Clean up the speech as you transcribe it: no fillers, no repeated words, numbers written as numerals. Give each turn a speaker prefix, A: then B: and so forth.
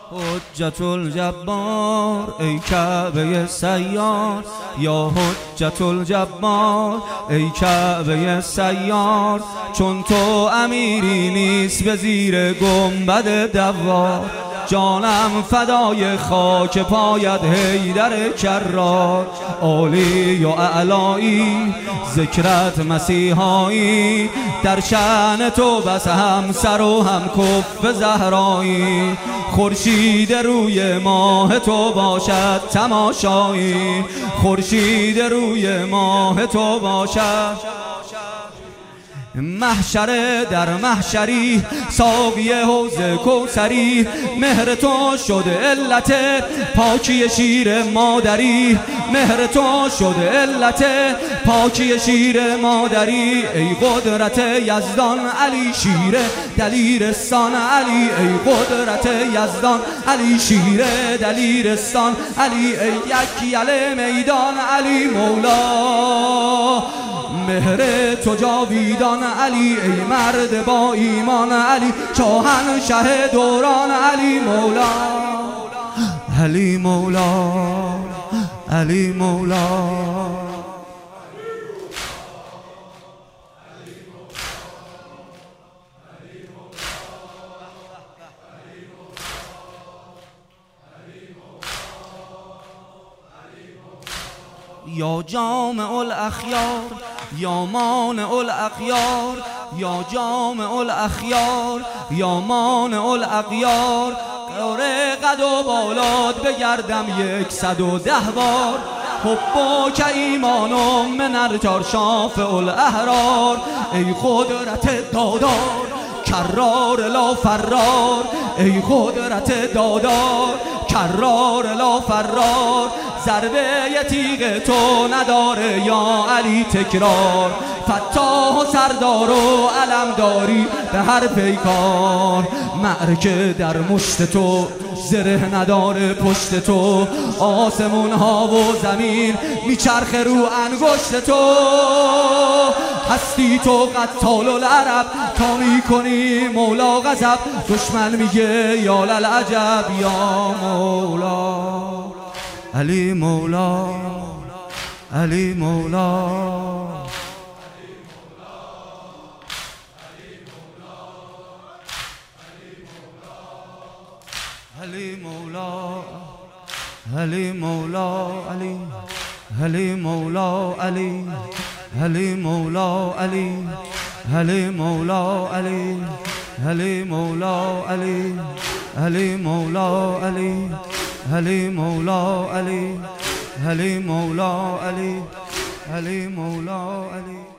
A: حجت الجبار ای کعبه سیار، یا حجت الجبار ای کعبه سیار، چون تو امیری نیست به زیر گنبد دوار. جانم فدای خاک پایت حیدر کرار، عالی و اعلایی ذکرت مسیحایی، در شأن تو بس هم سر و هم کف زهرایی. خورشید روی ماه تو باشد تماشایی، خورشید روی ماه تو باشد. محشر در محشری ساقی حوض کوثری، مهر تو شده علت پاکی شیر مادری، مهر تو شده علت پاکی شیر مادری. ای قدرت یزدان علی شیر دلیرستان علی، ای قدرت یزدان علی شیر دلیرستان علی، ای یکیل میدان علی مولا، مهر تو جاویدان علی، ای مرد با ایمان علی، شاهنشه دوران علی مولا، علی مولا، علی مولا. یا جامع الاخیار یا مانع الاغیار، یا جامع الاخیار یا مانع الاغیار، قره قد و بالات بگردم 110 بار. حبک ایمانم من ارجار شافع الاحرار، ای قدرت دادار کرار لا فرار، ای قدرت دادار کرار لا فرار. ضربه تیغ تو نداره یا علی تکرار، فتاح و سردار و علمداری به هر پیکار. معرکه در مشت تو زره نداره پشت تو، آسمون ها و زمین میچرخه رو انگشت تو. هستی تو قتال العرب تا میکنی مولا غضب، دشمن میگه یا للعجب یا مولا، علی مولا، علی مولا. علی مولا، علی مولا، علی، علی مولا، علی، علی مولا، علی، علی مولا، علی، علی مولا، علی، علی مولا، علی، علی مولا، علی، علی مولا، علی، علی مولا، علی.